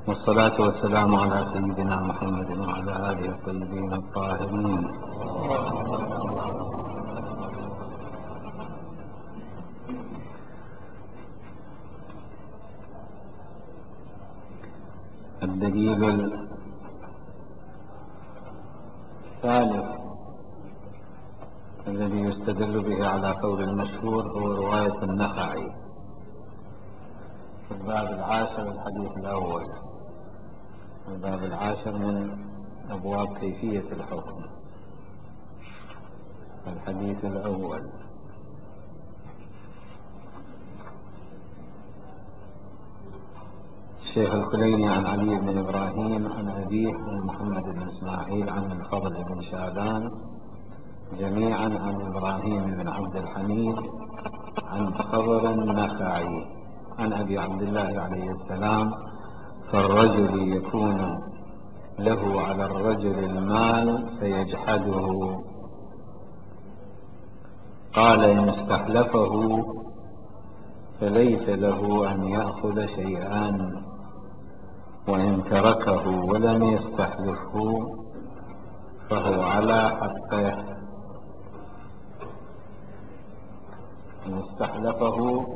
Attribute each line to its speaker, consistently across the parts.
Speaker 1: والصلاة والسلام على سيدنا محمد وعلى آله الطيبين الطاهرين. الدليل الثالث الذي يستدل به على قول المشهور هو رواية النخعي في الباب 10 الحديث الأول. الباب 10 من أبواب كيفية الحكم. الحديث الأول: الشيخ الكليني عن علي بن إبراهيم عن أبيه عن محمد بن إسماعيل عن الفضل بن شعبان جميعا عن إبراهيم بن عبد الحميد عن خضر النخعي عن أبي عبد الله عليه السلام: فالرجل يكون له على الرجل المال فيجحده، قال: إن استحلفه فليس له أن يأخذ شيئا، وإن تركه ولم يستحلفه فهو على حقه. إن استحلفه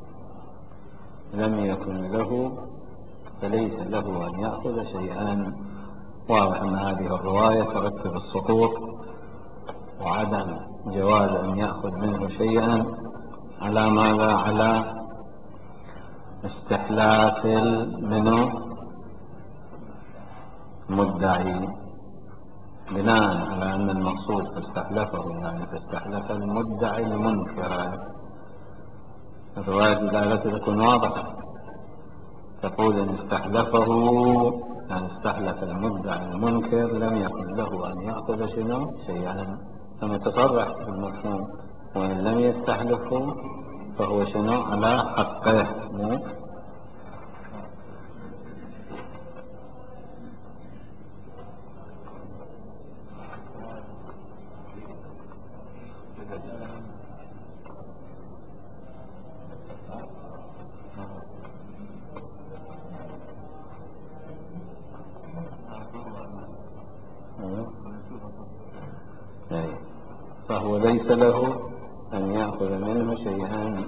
Speaker 1: لم يكن له فليس له أن يأخذ شيئا. واضح أن هذه الرواية ترتب السقوط وعدم جواز أن يأخذ منه شيئا على ماذا؟ على استحلاف منه مدعي، بناء على أن المقصود فاستحلفه يعني فاستحلف المدعي المنكر. الرواية دلالتها تكون واضحة، تقول إن استحلفه يعني استحلف المدعي المنكر لم يكن له أن يأخذ شيئا، ثم تصرح بالمفهوم: وإن لم يستحلفه فهو على حقه. فهو ليس له أن يأخذ منه شيئا.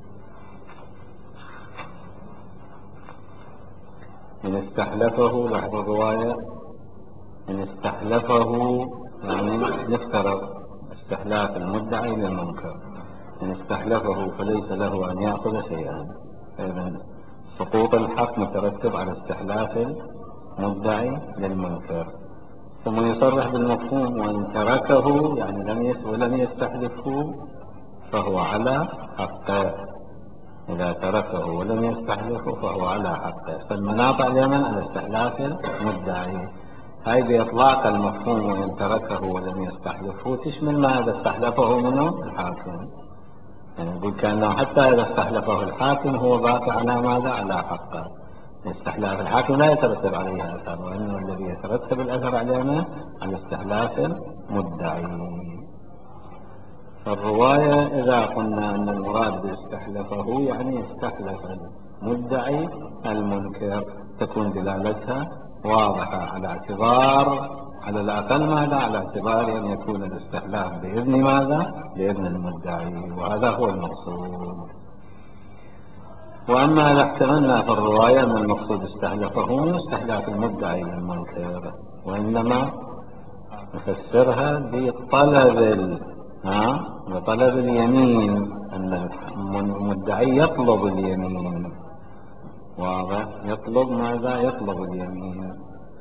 Speaker 1: إن استحلفه، لاحظ الرواية: إن استحلفه يعني نفترض استحلاف المدعي للمنكر، إن استحلفه فليس له أن يأخذ شيئا. إذن سقوط الحق مترتب على استحلاف المدعي للمنكر. ثم يصرح بالمفهوم: وإن تركه يعني لم يستحلفه فهو على حقه. إذا تركه ولم يستحلفه فهو على حقه. فالمناط اليمن على استحلاف المدعي. هاي بإطلاق المفهوم وإن تركه ولم يستحلفه تشمل ما إذا استحلفه منه الحاكم. يعني يقول كأنه حتى إذا استحلفه الحاكم هو باقي على ماذا؟ على حقه. استحلاف الحاكم لا يترتب عليه أثر، وإنما الذي يترتب الأثر علينا على استحلاف المدعي. فالرواية إذا قلنا أن المراد باستحلفه يعني استحلف المدعي المنكر تكون دلالتها واضحة على الأقل ماذا؟ على اعتبار أن يكون الاستحلاف بإذن ماذا؟ بإذن المدعي، وهذا هو المقصود. وأما إذا احتملنا في الرواية أن المقصود استحلفه من استحلاف المدعي المنكر، وإنما نفسرها بطلب اليمين، أن المدعي يطلب اليمين. واضح؟ يطلب ماذا؟ يطلب اليمين.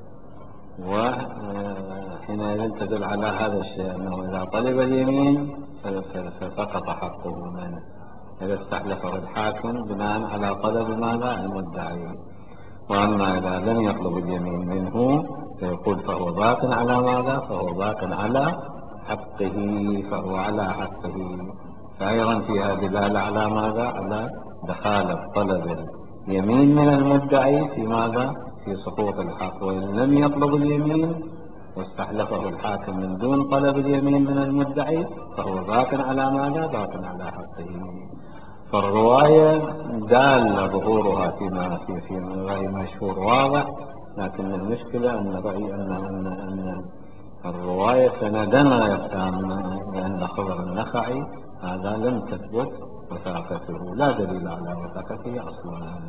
Speaker 1: وحينئذ تدل على هذا الشيء أنه إذا طلب اليمين فسقط حقه منه، إذا استحلفه الحاكم بناء على طلب ماذا؟ المدعي. وأما إذا لم يطلب اليمين منه فيقول فهو باق على ماذا؟ فهو باق على حقه، فهو على حقه. فأيضا فيها دلالة على ماذا؟ على دخالة طلب اليمين من المدعي في ماذا؟ في سقوط الحق. وإن لم يطلب اليمين واستحلفه الحاكم من دون طلب اليمين من المدعي فهو باق على ماذا؟ باق على حقه. فالرواية دال ظهورها في رأي مشهور واضح، لكن المشكلة أن رأي أن الرواية سندنا يتامى، لأن خبر النخعي هذا لم تثبت وثاقته، لا دليل على وثاقته أصلا.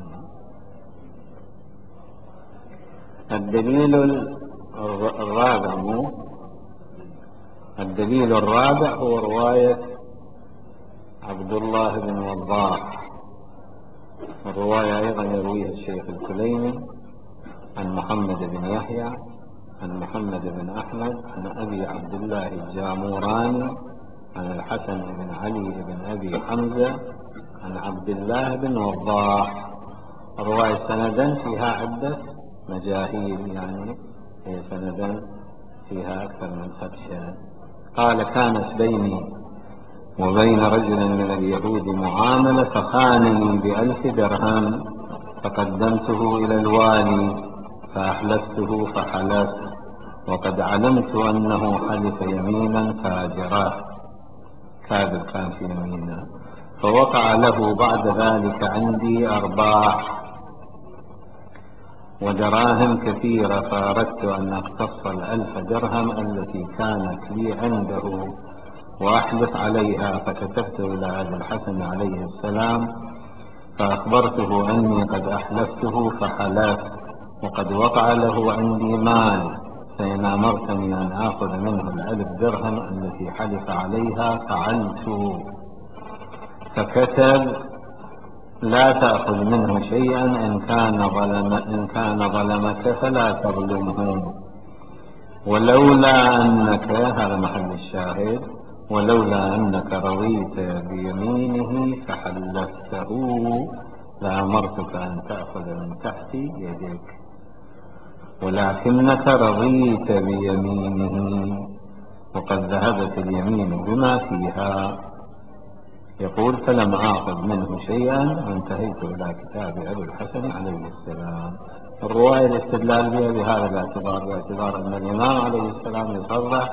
Speaker 1: الدليل الرابع هو رواية عبد الله بن وضاح. الرواية أيضا يرويها الشيخ الكليني عن محمد بن يحيى عن محمد بن أحمد عن أبي عبد الله الجاموراني عن الحسن بن علي بن أبي حمزة عن عبد الله بن وضاح. الرواية سندا فيها عدة مجاهيل، يعني هي سندا فيها أكثر من خدشة. قال: كانت بيني وبين رجل من اليهود معاملة، فخانني ب1000 درهم، فقدمته إلى الوالي فأحلفته فحلف، وقد علمت أنه حلف يمينا فاجرة، كاذب كان في يمينه، فوقع له بعد ذلك عندي أرباح ودراهم كثيرة، فأردت أن أقتص 1000 درهم التي كانت لي عنده وأحلف عليها، فكتبت إلى أبي الحسن عليه السلام فأخبرته أني قد أحلفته فحلف، وقد وقع له عندي مال، فإن أمرتني أن آخذ منه 1000 درهم التي حلف عليها فعلت. فكتب: لا تأخذ منه شيئا، إن كان ظلمك فلا تظلمه، ولولا أنك، هذا محل الشاهد، ولولا أنك رضيت بيمينه فحلفته لأمرتك أن تأخذ من تحت يدك، ولكنك رضيت بيمينه وقد ذهبت اليمين بما فيها. يقول: فلم آخذ منه شيئا وانتهيت إلى كتاب أبي الحسن عليه السلام. الرواية الاستدلال بها بهذا الاعتبار، باعتبار أن الإمام عليه السلام يصرح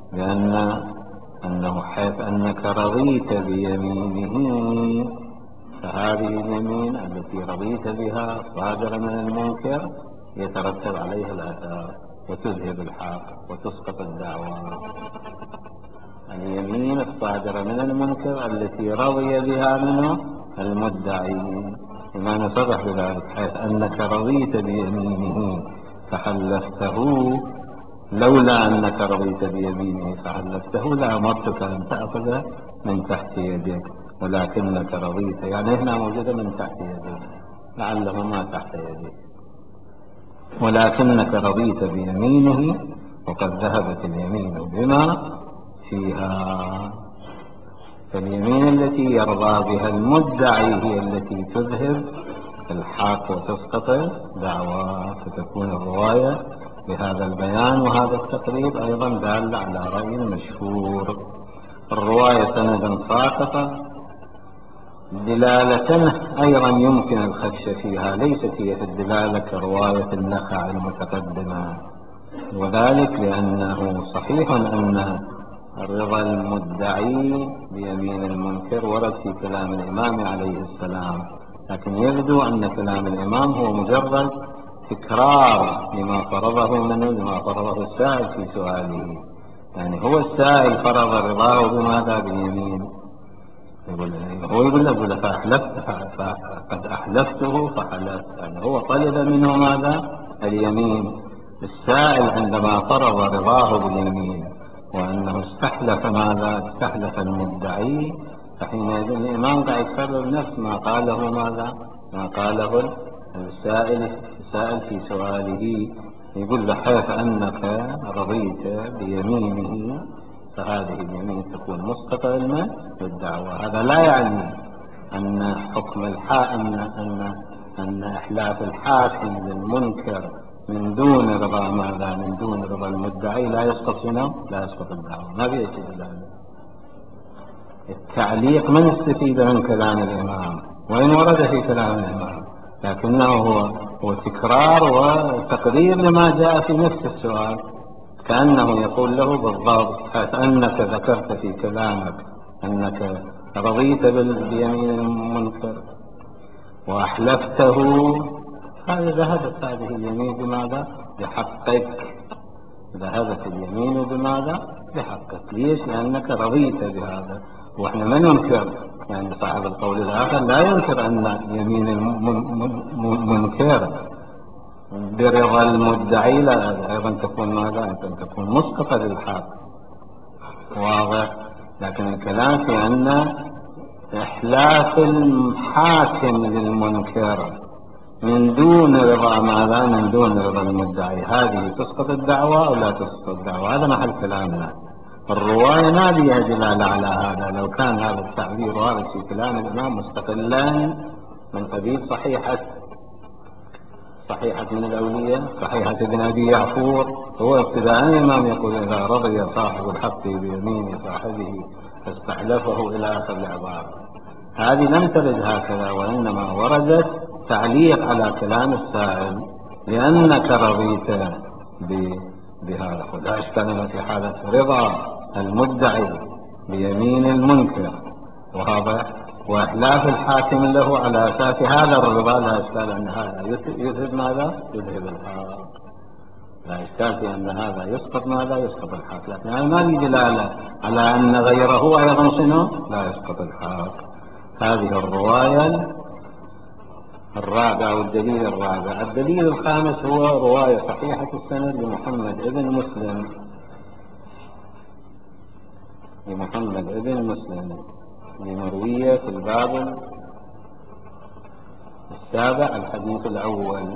Speaker 1: أنه حيث أنك رضيت بيمينه، فهذه اليمين التي رضيت بها صادرة من المنكر يترتب عليها الآثار وتذهب الحق وتسقط الدعوة. اليمين الصادرة من المنكر التي رضي بها منه المدعي، لما نصرح بذلك: حيث أنك رضيت بيمينه فحلفته، لولا أنك رضيت بيمينه فحلفته لأمرتك أن تأخذ من تحت يدك، ولكنك رضيت، يعني هنا موجودة من تحت يدك، لعله ما تحت يدك، ولكنك رضيت بيمينه وقد ذهبت اليمين بما فيها. فاليمين التي يرضى بها المدعي هي التي تذهب الحق وتسقط الدعوى، فتكون الرواية بهذا البيان وهذا التقريب أيضا دال على رأي مشهور. الرواية سندا ساقطة، دلالة أيضا يمكن الخدش فيها، ليست هي في الدلالة كرواية النخع المتقدمة، وذلك لأنه صحيح أن رضا المدعي بيمين المنكر ورد في كلام الإمام عليه السلام، لكن يبدو أن كلام الإمام هو مجرد تكرار لما فرضه منه، لما فرضه السائل في سؤاله. يعني هو السائل فرض رضاه بماذا؟ باليمين. هو يقول له فقد أحلفته فحلف، يعني هو طلب منه ماذا؟ اليمين. السائل عندما فرض رضاه باليمين وأنه استحلف ماذا؟ استحلف المدعي، فحينئذ الإمام قاعد يكرر نفس ما قاله ماذا؟ ما قاله السائل في سؤاله، يقول له: حيث أنك رضيت بيمينه فهذه اليمين تكون مسقطة للدعوة. هذا لا يعني أن حكم أن إحلاف الحاكم للمنكر من دون رضا ماذا؟ من دون رضا المدعي لا يسقط شنو؟ لا يسقط الدعوة. ما في شيء ذلك. التعليق من استفيد من كلام الإمام وإن ورد في كلام الإمام، لكنه هو تكرار وتقرير لما جاء في نفس السؤال، كأنه يقول له بالضبط: حيث أنك ذكرت في كلامك أنك رضيت بيمين المنكر وأحلفته، هذا ذهبت هذه اليمين بماذا؟ بحقك. ذهبت اليمين بماذا؟ بحقك. ليش؟ لأنك رضيت بهذا. وإحنا ما ننكر، يعني صاحب القول الآخر لا ينكر أن يمين المنكر برضا المدعي لا أيضا تكون ماذا؟ أيضا تكون مسقطة للحق، واضح. لكن الكلام في أن إحلاف الحاكم للمنكر من دون رضا ماذا؟ من دون رضا المدعي، هذه تسقط الدعوة أو لا تسقط الدعوة؟ هذا محل كلامنا. الرواية ما بها دلالة على هذا. لو كان هذا التعبير وارد في كلام الإمام مستقلا من قبيل صحيحة من الأولية، صحيحة ابن أبي يعفور، هو ابتداء الإمام يقول إذا رضي صاحب الحق بيمين صاحبه فاستحلفه إلى آخر العبارة. هذه لم ترد هكذا، وإنما وردت تعليق على كلام السائل لأنك رضيت بهذا. ولا إشكال في حالة رضا المدعي بيمين المنكر وهذا وإحلاف الحاكم له على أساس هذا الرضا، لا إشكال أن هذا يذهب ماذا؟ يذهب الحق. لا إشكال في أن هذا يسقط ماذا؟ يسقط الحق. لكن هذا ما لي دلالة على أن غيره أيضا شنو؟ لا يسقط الحق. هذه الرواية الرابعة والدليل الرابع. الدليل الخامس هو رواية صحيحة السند لمحمد ابن مسلم لمروية في الباب السابع الحديث الأول.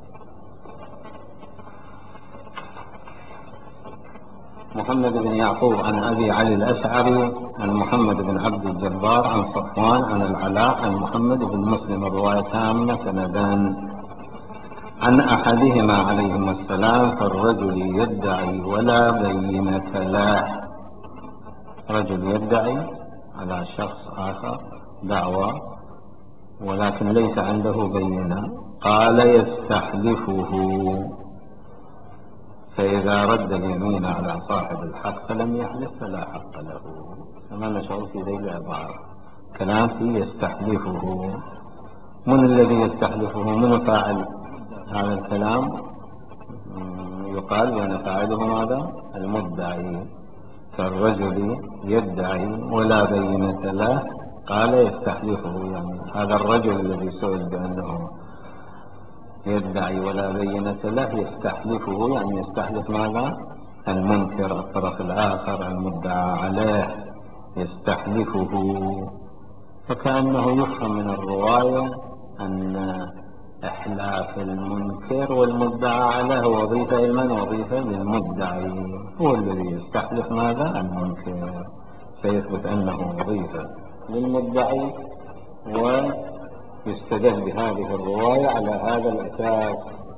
Speaker 1: محمد بن يعقوب عن أبي علي الأشعري عن محمد بن عبد الجبار عن صفوان عن العلاء عن محمد بن مسلم، الرواية تامة سندان. عن أحدهما عليهما السلام فالرجل يدعي ولا بينة له. رجل يدعي على شخص آخر دعوة ولكن ليس عنده بينة، قال يستحلفه، فإذا رد اليمين على صاحب الحق فلم يحلف فلا حق له. كما نشعر في ذي العبارة كلام فيه يستحلفه. من الذي يستحلفه؟ من فاعل هذا الكلام؟ يقال بأن فاعله ماذا؟ المدعي. فالرجل يدعي ولا بينة له قال يستحلفه، يعني هذا الرجل الذي سئل بأنه يدعي ولا بينة له يستحلفه، يعني يستحلف ماذا؟ المنكر، الطرف الآخر المدعى عليه يستحلفه. فكأنه يفهم من الرواية أن إحلاف المنكر والمدعى عليه وظيفة لمن؟ وظيفة للمدعي، هو الذي يستحلف ماذا؟ المنكر، فيثبت أنه وظيفة للمدعي. ويستدل بهذه الرواية على هذا الأساس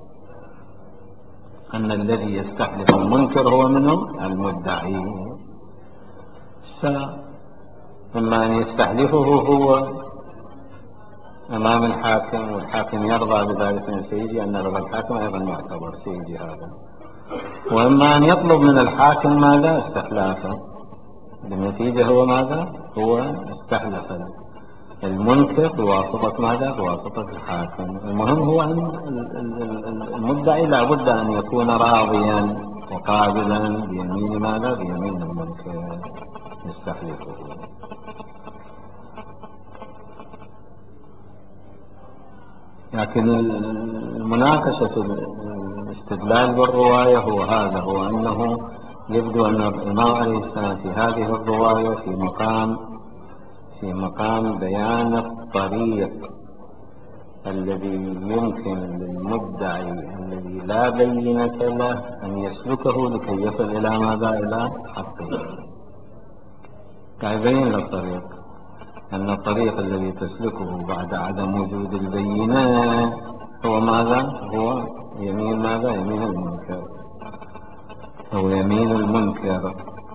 Speaker 1: أن الذي يستحلف المنكر هو منه؟ المدعي. إما أن يستحلفه هو أمام الحاكم والحاكم يرضى بذلك من سيدي، أن رضا الحاكم أيضا معتبر سيدي هذا، وإما أن يطلب من الحاكم ماذا؟ استحلافه. بالنتيجة هو ماذا؟ هو استحلف المنكر بواسطة ماذا؟ بواسطة الحاكم. المهم هو أن المدعي لا بد أن يكون راضيا وقابلا بيمين ماذا؟ بيمين المنكر يستحلفه. لكن المناقشة الاستدلال بالرواية هو هذا، هو أنه يبدو أن الإمام عليه السلام في هذه الرواية في مقام بيان الطريق الذي يمكن للمدعي الذي لا بينة له أن يسلكه لكي يصل إلى ماذا؟ إلى حقه. كيبين الطريق أن الطريق الذي تسلكه بعد عدم وجود البينة هو ماذا؟ هو يمين ماذا؟ يمين المنكر. هو يمين المنكر،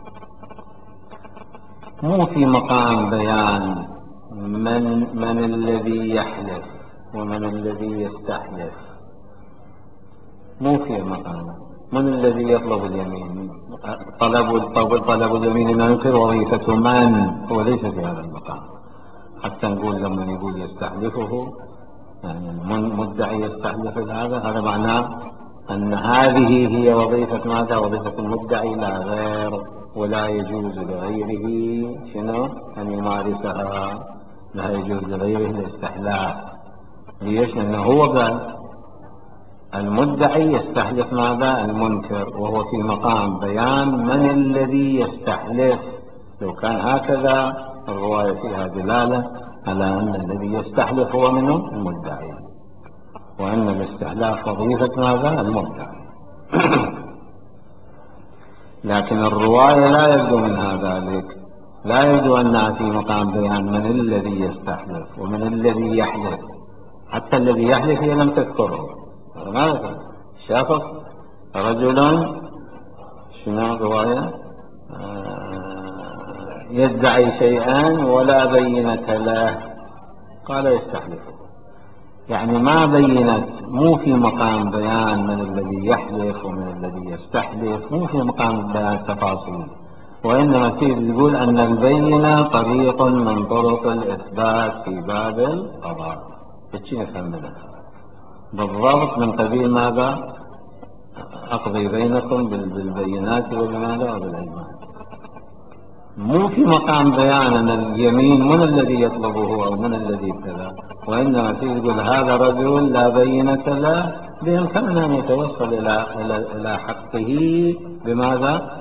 Speaker 1: مو في مقام بيان من الذي يحلف ومن الذي يستحلف، مو في مقام. من الذي يطلب اليمين؟ طلب اليمين أن ينكر وظيفة من؟ هو ليس في هذا المقام. حتى نقول لما يقول يستحلفه، يعني المدعي يستحلف هذا معناه أن هذه هي وظيفة ماذا؟ وظيفة المدعي لا غير، ولا يجوز لغيره شنو؟ أن يمارسها. لا يجوز لغيره الاستحلاف. ليش؟ لأنه هو قال المدعي يستحلف ماذا؟ المنكر، وهو في مقام بيان من الذي يستحلف. لو كان هكذا الرواية فيها دلالة على أن الذي يستحلف هو منه المدعي، وأن الاستحلاف وظيفة ماذا؟ المدعي. لكن الرواية لا يبدو منها ذلك، لا يبدو أنها في مقام بيان من الذي يستحلف ومن الذي يحلف. حتى الذي يحلف هي لم تذكره. ماذا؟ شافت رجل شنو الرواية؟ يدعي شيئا ولا بينة له، قال يستحلفه. يعني ما بينت، مو في مقام بيان من الذي يحلف ومن الذي يستحلف، مو في مقام بيان تفاصيل، وإنما تريد تقول أن البينة طريق من طرق الإثبات في باب القضاء. تشي نفهم منها بالضبط من قبيل ماذا؟ أقضي بينكم بالبينات وبماذا؟ وبالأيمان. مو في مقام بيان أن اليمين من الذي يطلبه أو من الذي كذا، وإنما تقول هذا رجل لا بينة له، بإمكانه أن يتوصل إلى حقه بماذا؟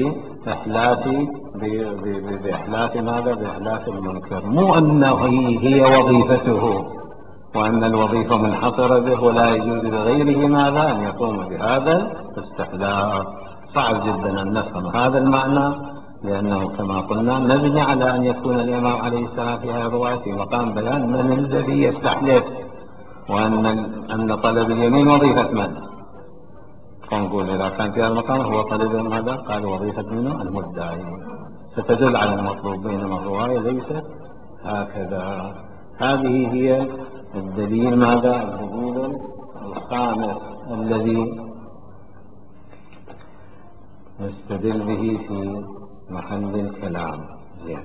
Speaker 1: بإحلاف ماذا؟ بإحلاف المنكر. مو أنه هي وظيفته وأن الوظيفة منحصرة به ولا يجوز لغيره ماذا؟ أن يقوم بهذا الاستحلاف. صعب جدا أن نفهم هذا المعنى، لأنه كما قلنا نبني على أن يكون الإمام عليه السلام في هذه الرواية في مقام بيان من الذي يستحلف، وأن طلب اليمين وظيفة من. فنقول إذا كان في هذا المقام هو طلب ماذا؟ قال وظيفة منه المدعي، ستدل على المطلوب، بينما الرواية ليست هكذا. هذه هي الدليل ماذا؟ الدليل الخامس الذي نستدل به في محل الكلام. زين.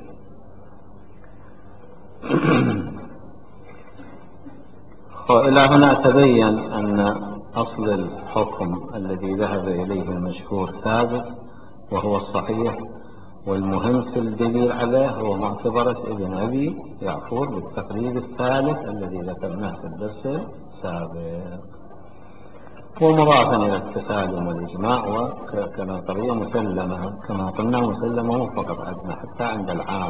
Speaker 1: وإلى هنا تبين أن أصل الحكم الذي ذهب إليه المشهور ثابت وهو الصحيح، والمهم في الدليل عليه هو معتبرة ابن أبي يعفور بالتقريب الثالث الذي ذكرناه في الدرس السابق، ومضافا إلى التسالم والإجماع، وكما قضية مسلمة كما قلنا مسلمة فقط عندنا حتى عند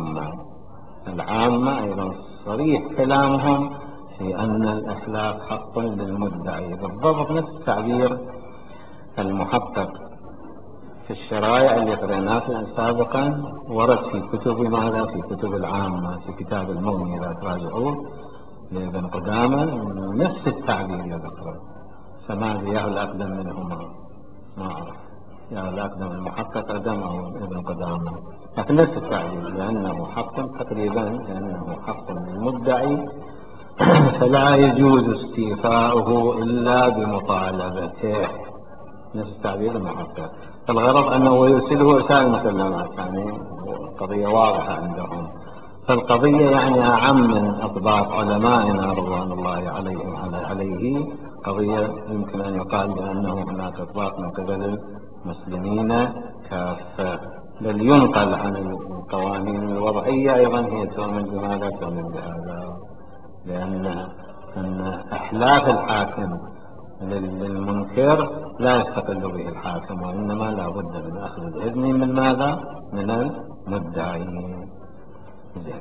Speaker 1: العامة أيضا صريح كلامهم في أن الإحلاف حق للمدعي، بالضبط نفس التعبير المحقق في الشرائع اللي قرأناه سابقا، ورد في كتب ماذا؟ في كتب العامة، في كتاب المغني إذا تراجعوه لابن قدامة نفس التعبير يذكره. فما ياه الأقدم منهما، ما أعرف ياه الأقدم المحقق أقدم أو ابن قدامة، لكن نفس التعبير لأنه حق تقريبا، لأنه حق للمدعي فلا يجوز استيفاؤه إلا بمطالبته. نفس التعبير المحقق. فالغرض أنه يرسله إرسال مسلمات، يعني قضية واضحة عندهم. فالقضية يعني أعم من أطباق علمائنا رضوان الله عليهم عليه قضية يمكن أن يقال بأنه هناك أطباق من قبل المسلمين كافة، بل ينقل عن القوانين الوضعية أيضا هي تؤمن بماذا؟ تؤمن بهذا، لأن إحلاف الحاكم للمنكر لا يستقل به الحاكم، وإنما لا بد من أخذ الإذن من ماذا؟ من المدعي. زين.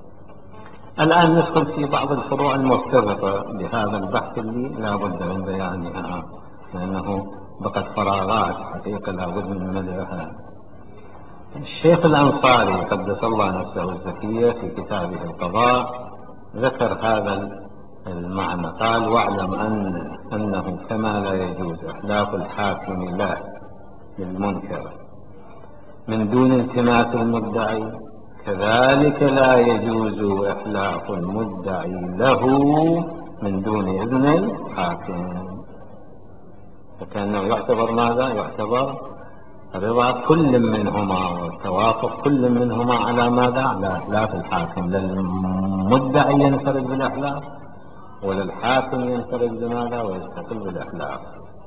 Speaker 1: الآن ندخل في بعض الفروع المرتبطة بهذا البحث اللي لا بد من بيانها، لأنه بقت فراغات حقيقة لا بد من ملئها. الشيخ الأنصاري قدس الله نفسه الزكية في كتابه القضاء ذكر هذا المعنى، قال واعلم أنه كما لا يجوز إحلاف الحاكم له للمنكر من دون التماس المدعي، كذلك لا يجوز إحلاف المدعي له من دون إذن الحاكم. فكأنه يعتبر ماذا؟ يعتبر رضا كل منهما وتوافق كل منهما على ماذا؟ على إحلاف الحاكم. للمدعي ينفرد بالإحلاف وللحاكم ينفرد بماذا؟ ويستقل بالإحلاف.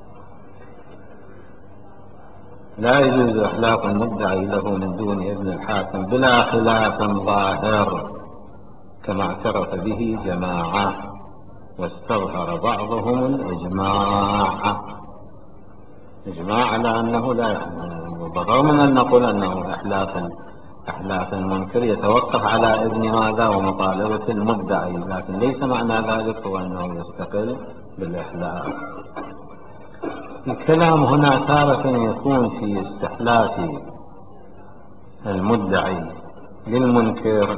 Speaker 1: لا يجوز إحلاف المدعي له من دون إذن الحاكم بلا خلاف ظاهر كما اعترف به جماعة واستظهر بعضهم الإجماع على أنه لا يحلف، بالرغم من أن نقول أنه إحلاف المنكر يتوقف على إذن ماذا ومطالبة المدعي، لكن ليس معنى ذلك هو أنه يستقل بالإحلاف. الكلام هنا تارة يكون في استحلاف المدعي للمنكر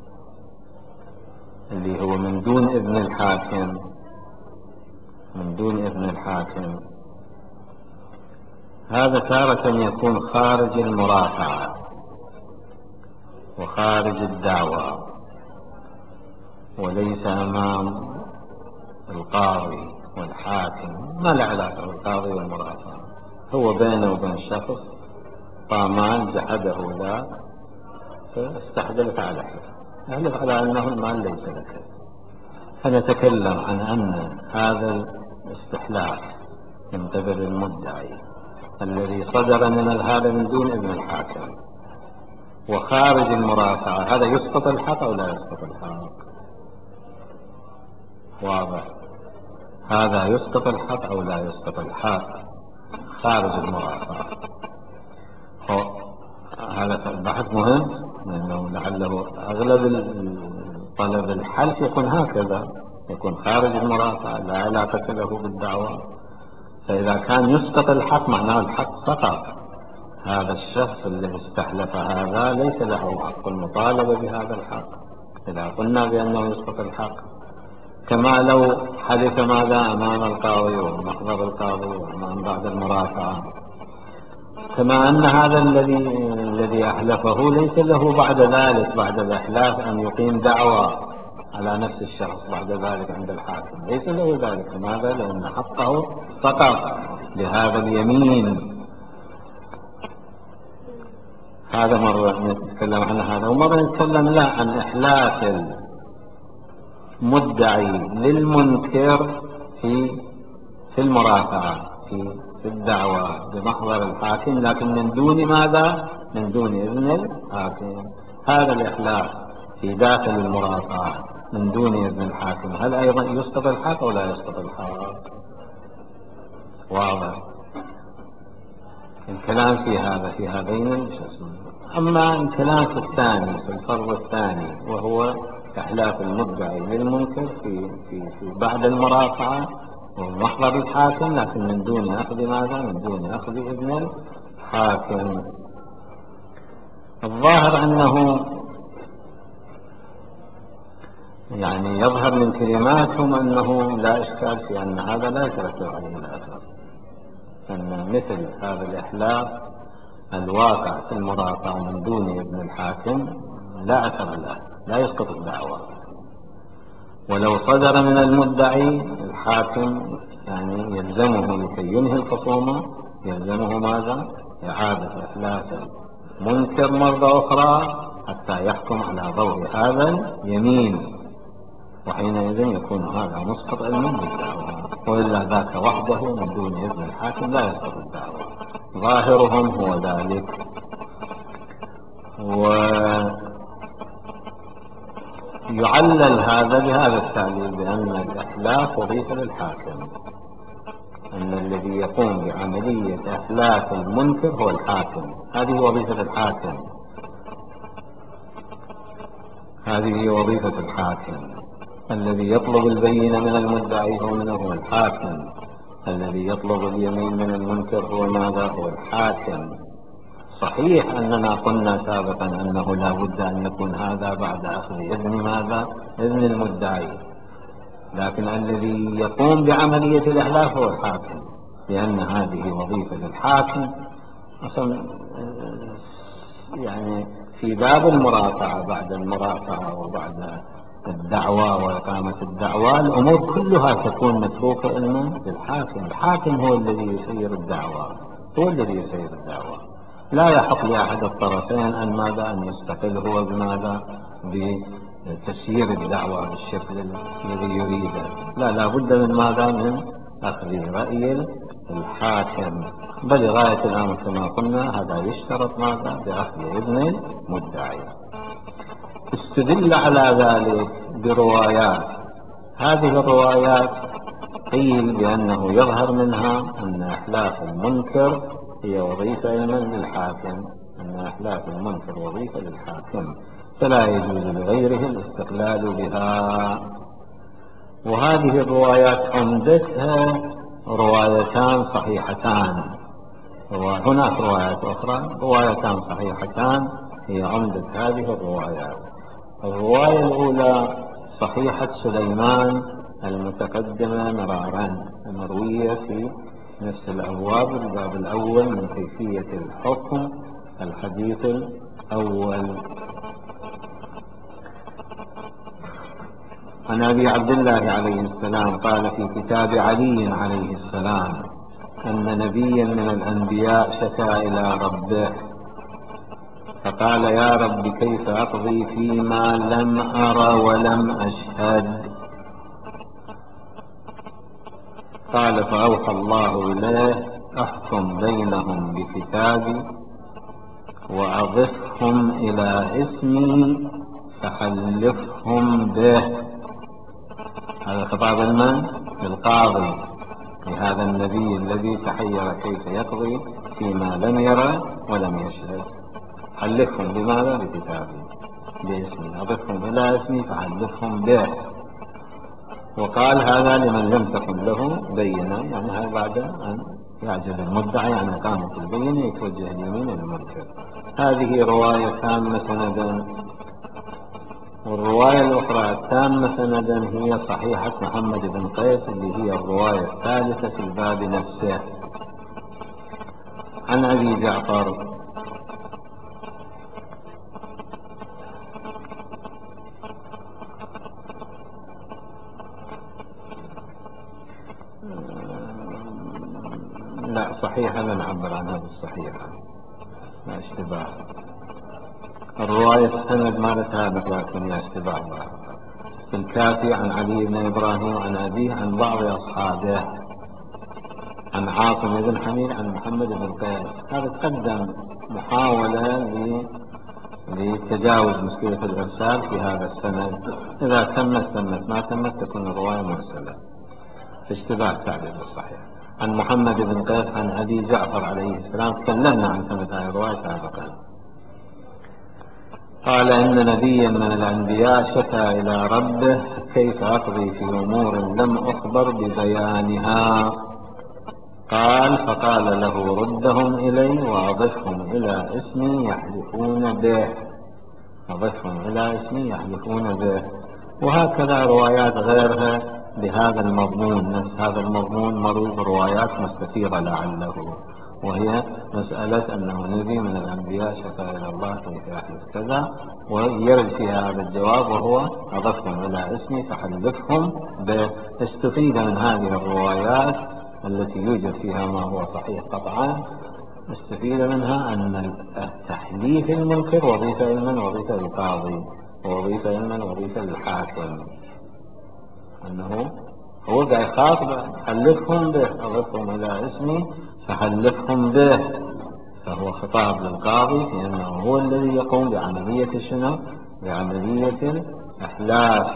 Speaker 1: اللي هو من دون إذن الحاكم، هذا تارة يكون خارج المرافعة وخارج الدعوة وليس أمام القاضي والحاكم، ما له علاقة بالقاضي والمرافعة، هو بينه وبين شخص طامان جحده لا فاستحدث على أحلف على أنه المال ليس لك. فنتكلم عن أن هذا الاستحلاف من قبل المدعي الذي صدر من هذا من دون إذن الحاكم وخارج المرافعة، هذا يسقط الحق أو لا يسقط الحق؟ واضح؟ هذا يسقط الحق أو لا يسقط الحق خارج المرافعة. هذا البحث مهم لأنه لعله أغلب طلب الحلف يكون هكذا، يكون خارج المرافعة لا علاقة له بالدعوة، فإذا كان يسقط الحق معناه الحق سقط، هذا الشخص الذي استحلف هذا ليس له حق المطالبة بهذا الحق إذا قلنا بأنه يسقط الحق، كما لو حدث ماذا أمام القاضي ومحضر القاضي وأمام بعد المرافعة، كما أن هذا الذي أحلفه ليس له بعد ذلك بعد الإحلاف أن يقيم دعوة على نفس الشخص بعد ذلك عند الحاكم، ليس له ذلك. لماذا؟ لأن حقه سقط بهذا اليمين. هذا مرة نتكلم عن هذا، ومرة نتكلم لا عن إحلاف المدعي للمنكر في المرافعة في الدعوة بمحضر الحاكم، لكن من دون ماذا؟ من دون إذن الحاكم. هذا الإحلاف في داخل المرافعة من دون إذن الحاكم، هل أيضا يسقط الحق أو لا يسقط الحق؟ واضح الكلام في هذا في هذين. أما الكلام في الثاني في الفرض الثاني وهو إحلاف المدعي للمنكر في بعد المرافعة ومحضر الحاكم، لكن من دون أخذ ماذا؟ من دون أخذ إذن الحاكم. الظاهر أنه يعني يظهر من كلماتهم أنه لا إشكال في أن هذا لا يترتب عليه الأثر، أن مثل هذا الإحلاف الواقع في المرافعة من دون إذن الحاكم لا أثر له، لا يسقط الدعوة، ولو صدر من المدعي الحاكم يعني يلزمه لكي ينهي الخصومة يلزمه ماذا؟ إعادة إحلاف المنكر مرة أخرى حتى يحكم على ضوء هذا اليمين، وحينئذ يكون هذا مسقط علما بالدعوة، وإلا ذاك وحده من دون إذن الحاكم لا يسقط الدعوة. ظاهرهم هو ذلك. ويعلل هذا بهذا التعليل بأن الإحلاف وظيفة للحاكم، أن الذي يقوم بعملية إحلاف المنكر هو الحاكم، هذه وظيفة الحاكم، هذه وظيفة الحاكم. الذي يطلب البينة من المدعي هو الحاكم، الذي يطلب اليمين من المنكر هو ماذا؟ هو الحاكم. صحيح أننا قلنا سابقا أنه لا بد أن يكون هذا بعد أخذ إذن ماذا؟ إذن المدعي، لكن الذي يقوم بعملية الإحلاف هو الحاكم، لأن هذه وظيفة الحاكم أصلا. يعني في باب المرافعة بعد المرافعة وبعد الدعوة وإقامة الدعوة، الأمور كلها تكون متروكة للحاكم. الحاكم هو الذي يسير الدعوة، هو الذي يسير الدعوة. لا يحق لأحد الطرفين أن ماذا أن يستقل هو بماذا بتسيير الدعوة بالشكل الذي يريده. لا بد من ماذا من أخذ رأي الحاكم. بل غاية الأمر كما قلنا هذا يشترط ماذا بأخذ إذن المدعي. استدل على ذلك بروايات. هذه الروايات قيل بأنه يظهر منها أن إحلاف المنكر هي وظيفة للحاكم، أن إحلاف المنكر وظيفة للحاكم، فلا يجوز لغيره الاستقلال بها. وهذه الروايات عمدتها روايتان صحيحتان، وهناك روايات أخرى روايتان صحيحتان هي عمدة هذه الروايات. الرواية الأولى صحيحة سليمان المتقدمة مرارا، المروية في نفس الأبواب، الباب الأول من كيفية الحكم، الحديث الأول. عن أبي عبد الله عليه السلام قال في كتاب علي عليه السلام أن نبيا من الأنبياء شكا إلى ربه فقال يا رب كيف أقضي فيما لم أر ولم أشهد؟ قال فأوحى الله إليه أحكم بينهم بكتابي وأضفهم إلى اسمي فحلفهم به. هذا خطاب المن للقاضي لهذا النبي الذي تحير كيف يقضي فيما لم يرى ولم يشهد. حلفهم بماذا؟ بكتابي باسمي، أضفهم إلى اسمي فحلفهم به. وقال هذا لمن لم تكن له بينة، يعني هذا بعد أن يعجز المدعي عن إقامة البينة يتوجه اليمين للمنكر. هذه رواية تامة سندا. والرواية الأخرى التامة سندا هي صحيحة محمد بن قيس اللي هي الرواية الثالثة في الباب نفسه. عن أبي جعفر لا صحيحة، لا نعبر عنها بالصحيحة، لا اشتباه. الرواية السند مالتها لكن هي اشتباه في الكافي عن علي بن إبراهيم عن أبيه عن بعض أصحابه عن عاصم بن حميد عن محمد بن قيس. هذا تقدم محاولة لتجاوز مشكلة الإرسال في هذا السند. إذا تمت ما تمت تكون الرواية مرسلة في اشتباه تعبير بالصحيح. عن محمد بن قيس عن أبي جعفر عليه السلام، تكلمنا عن سند هذه الرواية سابقا. قال إن نبيا من الأنبياء شكا إلى ربه كيف أقضي في أمور لم أخبر ببيانها. قال فقال له ردهم إلي وأضفهم إلى اسمي يحلفون به، أضفهم إلى اسمي يحلفون به. وهكذا روايات غيرها بهذا المضمون، نفس هذا المضمون مروي بروايات مستفيضة لعله، وهي مسألة أنه نبي من الأنبياء شكا إلى الله كيف يحلف كذا، ويرد فيها هذا الجواب وهو أضفهم إلى اسمي فحلفهم به. استفيد من هذه الروايات التي يوجد فيها ما هو صحيح قطعا، استفيد منها أن التحليف المنكر وظيفة للقاضي ووظيفة للحاكم، أنه هو قاعد يخاطب حلفهم به، أضفهم إلى اسمي فحلفهم به، فهو خطاب للقاضي في أنه هو الذي يقوم بعملية شنو؟ بعملية الإحلاف.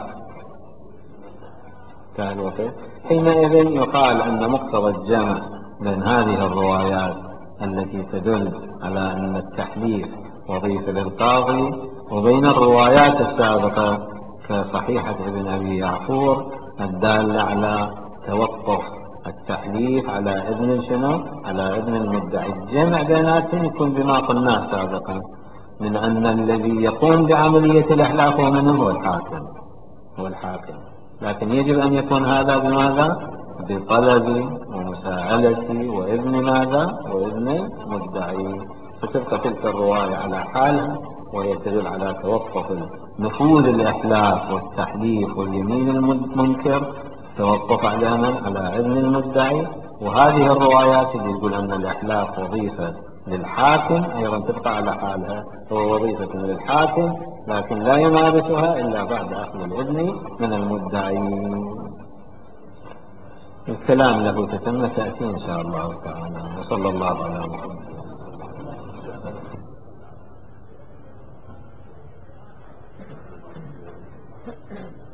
Speaker 1: حينئذ يقال أن مقتضى الجمع بين هذه الروايات التي تدل على أن التحليف وظيفة للقاضي وبين الروايات السابقة كصحيحة ابن أبي يعفور الدالة على توقف التحليف على ابن شنو؟ على ابن المدعي. الجمع بيناتهم يكون بما قلناه سابقا من أن الذي يقوم بعملية الإحلاف هو الحاكم، لكن يجب أن يكون هذا بماذا؟ بطلب ومساعدة وإذن ماذا؟ وإذن المدعي. فتبقى تلك الرواية على حالها، وهي تدل على توقف نفوذ الإحلاف والتحليف واليمين المنكر، توقف على من؟ على إذن المدعي. وهذه الروايات اللي يقول أن الإحلاف وظيفة للحاكم أيضا تبقى على حالها، هو وظيفة للحاكم لكن لا يمارسها إلا بعد أخذ الإذن من المدعي. الكلام له تتم تأتي إن شاء الله تعالى. وصلى الله على محمد.